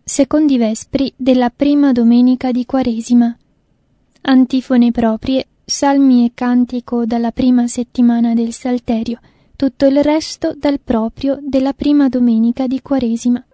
secondi vespri della prima domenica di Quaresima. Antifone proprie, salmi e cantico dalla prima settimana del Salterio, tutto il resto dal proprio della prima domenica di Quaresima.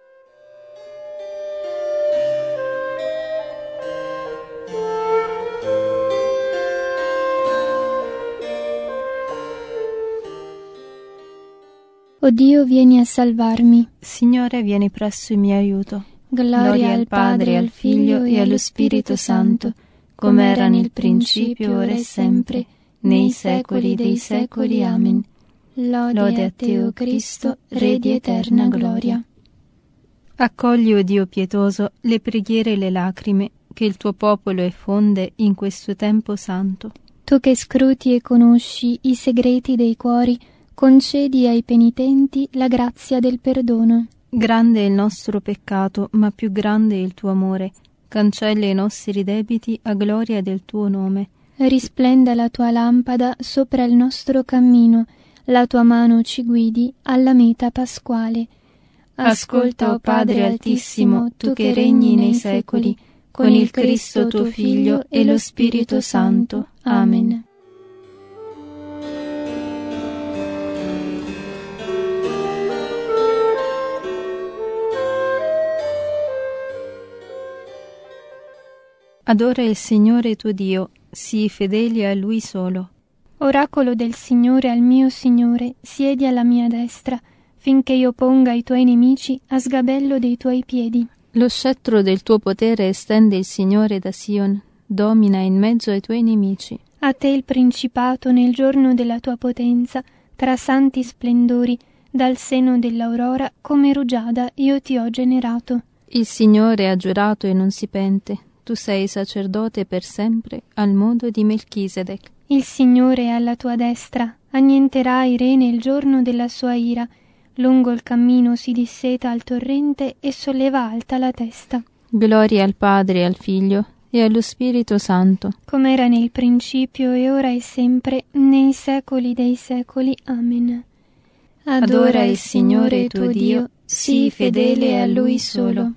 O Dio, vieni a salvarmi. Signore, vieni presso in mio aiuto. Gloria al Padre, al Figlio e allo Spirito Santo, come era nel principio, ora e sempre, nei secoli dei secoli. Amen. Lode a te, o Cristo, Re di eterna gloria. Accogli, o Dio pietoso, le preghiere e le lacrime che il tuo popolo effonde in questo tempo santo. Tu che scruti e conosci i segreti dei cuori, concedi ai penitenti la grazia del perdono. Grande è il nostro peccato, ma più grande è il tuo amore. Cancella i nostri debiti a gloria del tuo nome. Risplenda la tua lampada sopra il nostro cammino, la tua mano ci guidi alla meta pasquale. Ascolta, o Padre Altissimo, tu che regni nei secoli, con il Cristo tuo Figlio e lo Spirito Santo. Amen. Adora il Signore tuo Dio, sii fedeli a Lui solo. Oracolo del Signore al mio Signore, siedi alla mia destra, finché io ponga i tuoi nemici a sgabello dei tuoi piedi. Lo scettro del tuo potere estende il Signore da Sion, domina in mezzo ai tuoi nemici. A te il principato nel giorno della tua potenza, tra santi splendori, dal seno dell'aurora come rugiada io ti ho generato. Il Signore ha giurato e non si pente. Tu sei sacerdote per sempre, al modo di Melchisedec. Il Signore è alla tua destra, annienterà i re nel giorno della sua ira. Lungo il cammino si disseta al torrente e solleva alta la testa. Gloria al Padre, al Figlio e allo Spirito Santo. Come era nel principio e ora e sempre, nei secoli dei secoli. Amen. Adora il Signore tuo Dio, sii fedele a Lui solo.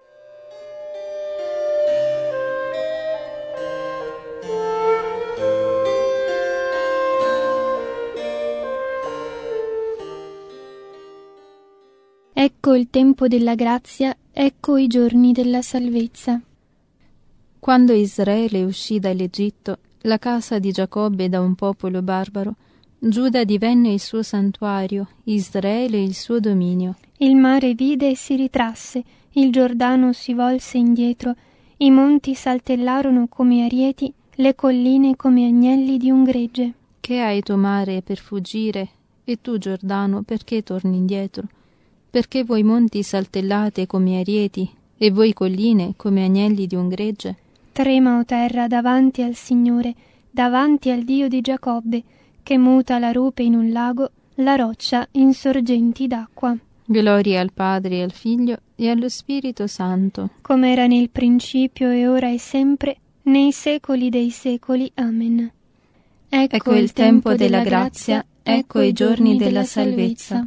Ecco il tempo della grazia, ecco i giorni della salvezza. Quando Israele uscì dall'Egitto, la casa di Giacobbe da un popolo barbaro, Giuda divenne il suo santuario, Israele il suo dominio. Il mare vide e si ritrasse, il Giordano si volse indietro, i monti saltellarono come arieti, le colline come agnelli di un gregge. Che hai tu, mare, per fuggire, e tu, Giordano, perché torni indietro? Perché voi monti saltellate come arieti, e voi colline come agnelli di un gregge? Trema, o terra, davanti al Signore, davanti al Dio di Giacobbe, che muta la rupe in un lago, la roccia in sorgenti d'acqua. Gloria al Padre, e al Figlio e allo Spirito Santo. Come era nel principio e ora e sempre, nei secoli dei secoli. Amen. Ecco il tempo della grazia, ecco i giorni della salvezza.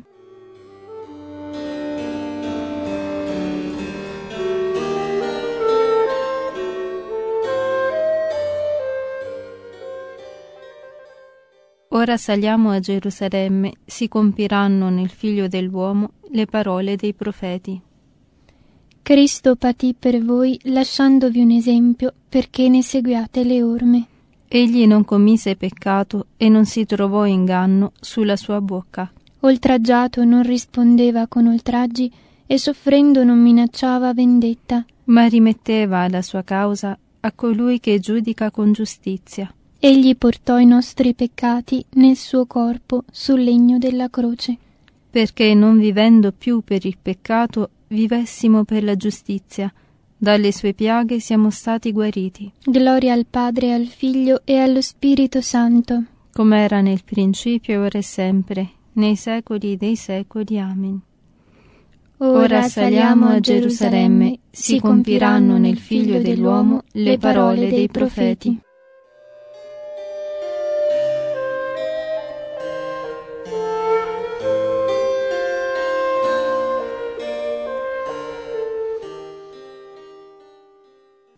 Ora saliamo a Gerusalemme, si compiranno nel Figlio dell'uomo le parole dei profeti. Cristo patì per voi, lasciandovi un esempio, perché ne seguiate le orme. Egli non commise peccato e non si trovò inganno sulla sua bocca. Oltraggiato non rispondeva con oltraggi e soffrendo non minacciava vendetta, ma rimetteva la sua causa a colui che giudica con giustizia. Egli portò i nostri peccati nel suo corpo sul legno della croce, perché non vivendo più per il peccato vivessimo per la giustizia. Dalle sue piaghe siamo stati guariti. Gloria al Padre, al Figlio e allo Spirito Santo, come era nel principio, ora e sempre, nei secoli dei secoli. Amen. Ora saliamo a Gerusalemme, si compiranno nel Figlio dell'uomo le parole dei profeti.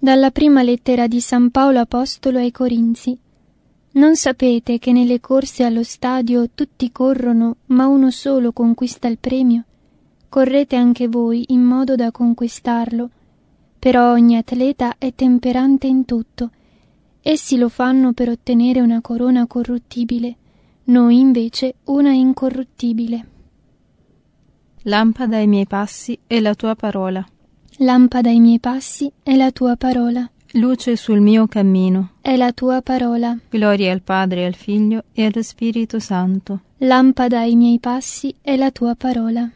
Dalla prima lettera di San Paolo Apostolo ai Corinzi. Non sapete che nelle corse allo stadio tutti corrono, ma uno solo conquista il premio? Correte anche voi in modo da conquistarlo. Però ogni atleta è temperante in tutto. Essi lo fanno per ottenere una corona corruttibile, noi invece una incorruttibile. Lampada ai miei passi è la tua parola. Lampada ai miei passi è la tua parola. Luce sul mio cammino è la tua parola. Gloria al Padre, al Figlio e allo Spirito Santo. Lampada ai miei passi è la tua parola.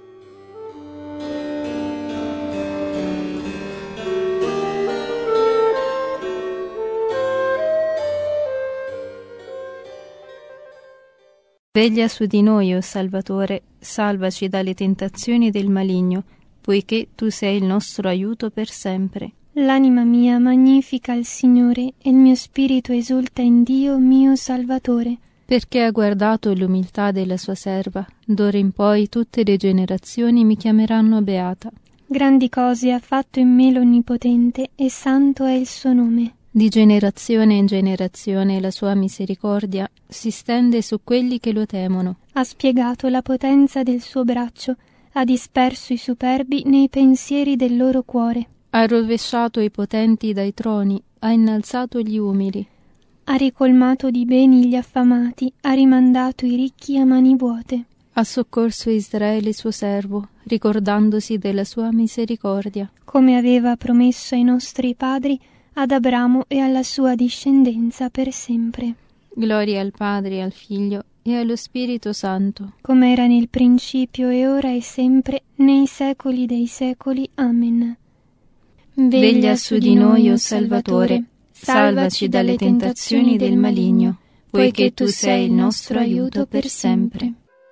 Veglia su di noi, o Salvatore, salvaci dalle tentazioni del maligno, poiché tu sei il nostro aiuto per sempre. L'anima mia magnifica il Signore, e il mio spirito esulta in Dio mio Salvatore. Perché ha guardato l'umiltà della sua serva, d'ora in poi tutte le generazioni mi chiameranno beata. Grandi cose ha fatto in me l'Onnipotente, e santo è il suo nome. Di generazione in generazione la sua misericordia si stende su quelli che lo temono. Ha spiegato la potenza del suo braccio, ha disperso i superbi nei pensieri del loro cuore. Ha rovesciato i potenti dai troni, ha innalzato gli umili. Ha ricolmato di beni gli affamati, ha rimandato i ricchi a mani vuote. Ha soccorso Israele suo servo, ricordandosi della sua misericordia. Come aveva promesso ai nostri padri, ad Abramo e alla sua discendenza per sempre. Gloria al Padre, al Figlio e allo Spirito Santo. Come era nel principio e ora e sempre, nei secoli dei secoli. Amen. Veglia su di noi, o Salvatore, salvaci dalle tentazioni del maligno, poiché tu sei il nostro aiuto per sempre.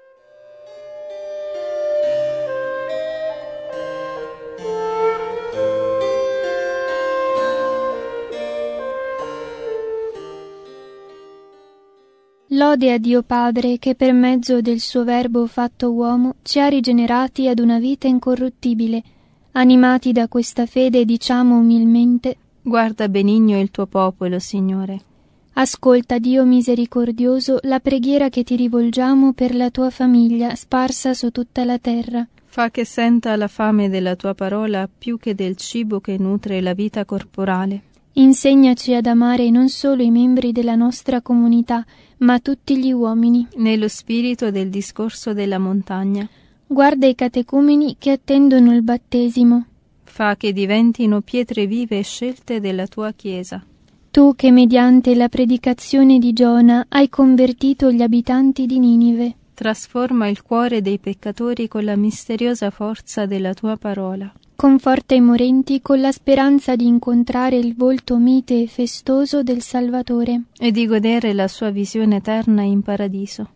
Lode a Dio Padre che per mezzo del suo Verbo fatto uomo ci ha rigenerati ad una vita incorruttibile. Animati da questa fede diciamo umilmente: Guarda benigno il tuo popolo, Signore. Ascolta, Dio misericordioso, la preghiera che ti rivolgiamo per la tua famiglia sparsa su tutta la terra. Fa che senta la fame della tua parola più che del cibo che nutre la vita corporale. Insegnaci ad amare non solo i membri della nostra comunità, ma tutti gli uomini. Nello spirito del discorso della montagna. Guarda i catecumeni che attendono il battesimo. Fa che diventino pietre vive e scelte della tua Chiesa. Tu che mediante la predicazione di Giona hai convertito gli abitanti di Ninive. Trasforma il cuore dei peccatori con la misteriosa forza della tua parola. Conforta i morenti con la speranza di incontrare il volto mite e festoso del Salvatore e di godere la sua visione eterna in paradiso.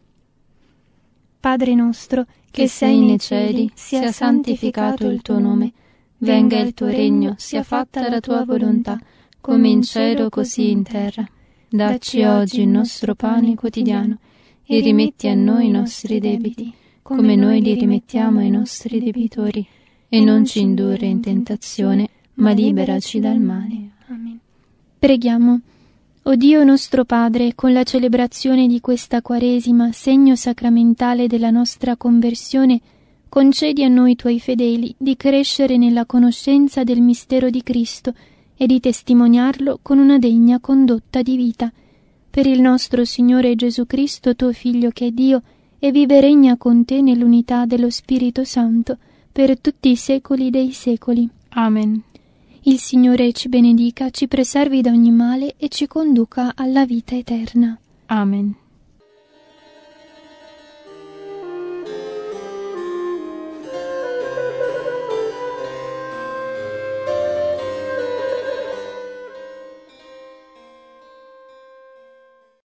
Padre nostro, che sei nei cieli, sia santificato il tuo nome. Venga il tuo regno, sia fatta la tua volontà, come in cielo così in terra. Dacci oggi il nostro pane quotidiano e rimetti a noi i nostri debiti, come noi li rimettiamo ai nostri debitori. E non ci indurre in tentazione, ma liberaci dal male. Amen. Preghiamo. O Dio nostro Padre, con la celebrazione di questa Quaresima, segno sacramentale della nostra conversione, concedi a noi tuoi fedeli di crescere nella conoscenza del mistero di Cristo e di testimoniarlo con una degna condotta di vita. Per il nostro Signore Gesù Cristo, tuo Figlio che è Dio, e vive e regna con te nell'unità dello Spirito Santo, per tutti i secoli dei secoli. Amen. Il Signore ci benedica, ci preservi da ogni male e ci conduca alla vita eterna. Amen.